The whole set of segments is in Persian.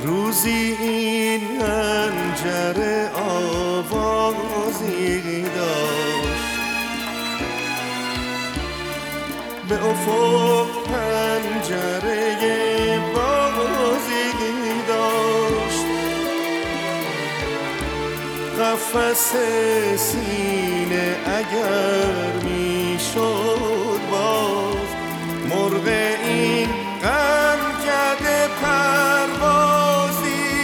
روزی این پنجره آوازی داشت، به افق پنجره بازی داشت. قفس سینه اگر میشد باز، مرغ این غم کرده پروازی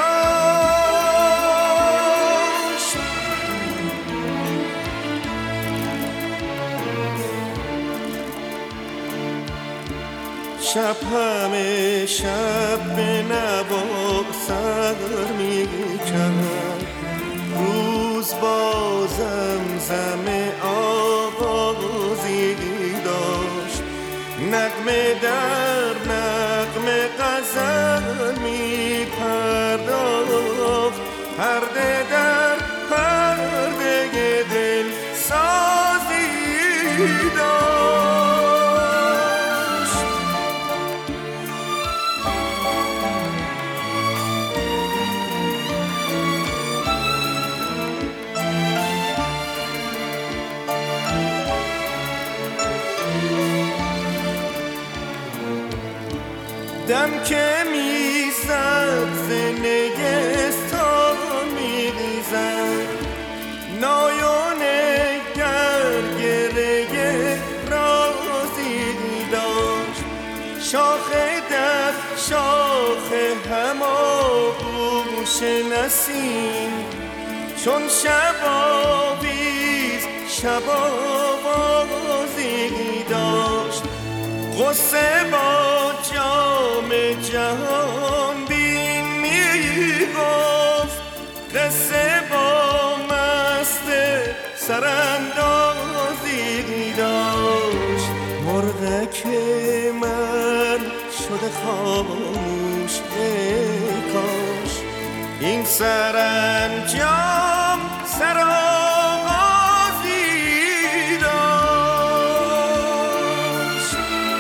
داشت. شب همه شب به نوا سر می‌کرد، روز با زمزم آوازی داشت. نغمه در نغمه غزل می پرداخت، پرده در پرده دل سازی داشت. دم که میزد ز نگهستان میریزد، نای و نگر گره رازی داشت. شاخ در شاخ هماغوش نسیم، چون شب آویز شب آوازی داشت. غصه با جام جهان بین میگفت، قصه با مست سراندازی داشت. مرغک من شده خاموش، ای کاش این سرانجام سرآغازی داشت.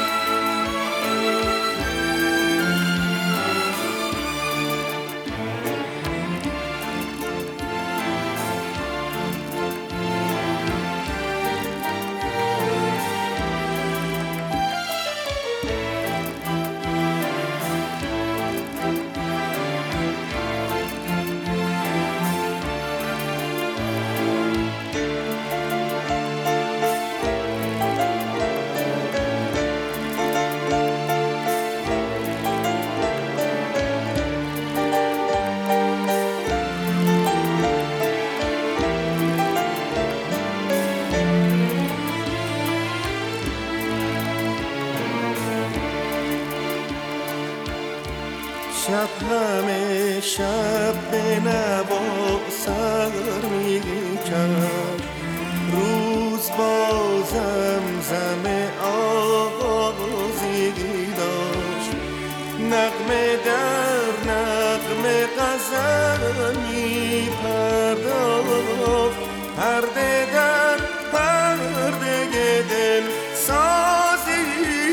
شب همه شب به نوا سر می‌کرد، روز با زمزم آوازی داشت. نغمه در نغمه غزل می‌پرداخت، پرده در پرده دل سازی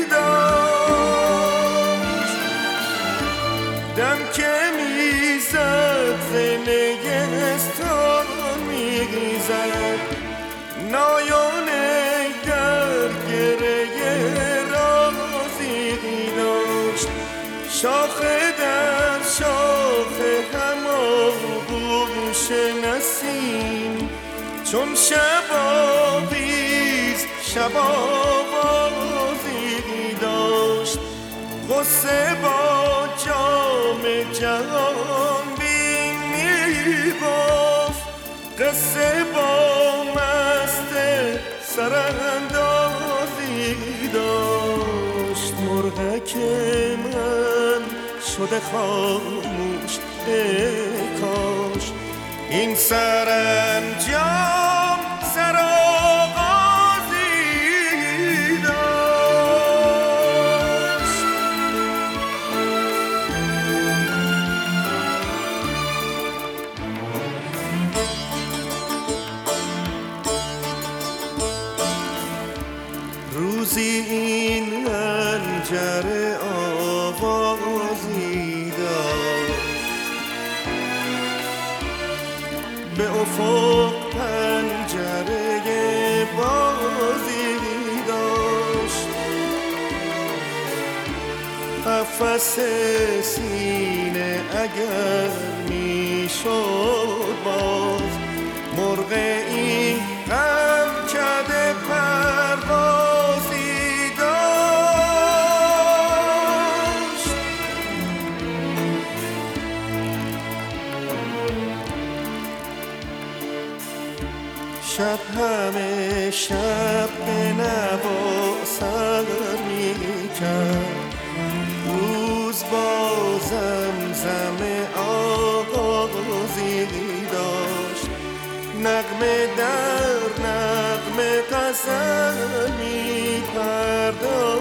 داشت. دم که میزد ز نگهستان میگذد، نای و نگر گره رازی داشت. شاخ در شاخ هماغوش نسیم، چون شب آویز شب آوازی داشت. غصه با جام جهان بین میگفت، قصه با مست سراندازی داشت. مرغک من شده خاموش، ای کاش این سرانجام سرآغازی داشت. روزی این پنجره آوازی داشت، به افق پنجره بازی داشت. قفس سینه اگر میشد باز، مرغ این غم کده پروازی داشت. شب همه شب به نوا سر میکرد، روز با زمزم آغازی داشت. نغمه در نغمه غزل می پرداخت،